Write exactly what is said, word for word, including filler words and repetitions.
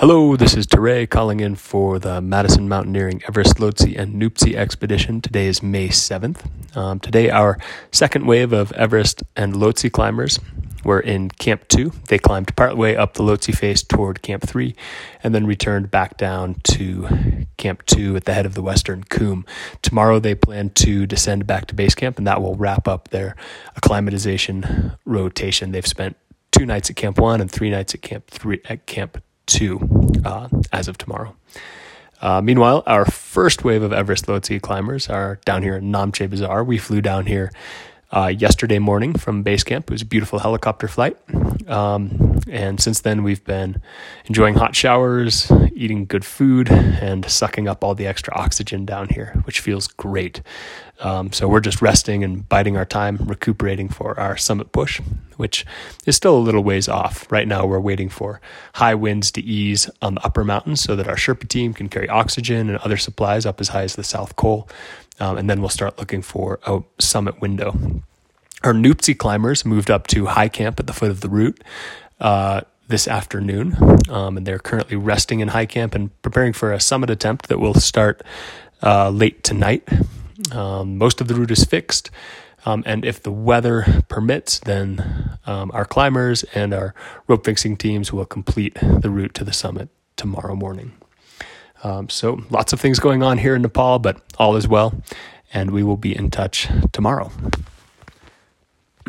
Hello, this is Teray calling in for the Madison Mountaineering Everest Lhotse and Nuptse expedition. Today is May seventh. Um, today, our second wave of Everest and Lhotse climbers were in Camp two. They climbed partway up the Lhotse face toward Camp three and then returned back down to Camp two at the head of the Western Coombe. Tomorrow, they plan to descend back to base camp, and that will wrap up their acclimatization rotation. They've spent two nights at Camp one and three nights at Camp three at Camp two uh, as of tomorrow. Uh, meanwhile, our first wave of Everest Lhotse climbers are down here in Namche Bazaar. We flew down here uh, yesterday morning from base camp. It was a beautiful helicopter flight. Um, and since then, we've been enjoying hot showers, eating good food, and sucking up all the extra oxygen down here, which feels great. Um, so we're just resting and biding our time, recuperating for our summit push, which is still a little ways off. Right now, we're waiting for high winds to ease on the upper mountains so that our Sherpa team can carry oxygen and other supplies up as high as the South Col. Um, and then we'll start looking for a summit window. Our Nuptse climbers moved up to high camp at the foot of the route uh, this afternoon. Um, and they're currently resting in high camp and preparing for a summit attempt that will start uh, late tonight. Um, most of the route is fixed. Um, and if the weather permits, then um, our climbers and our rope fixing teams will complete the route to the summit tomorrow morning. Um, so lots of things going on here in Nepal, but all is well, and we will be in touch tomorrow.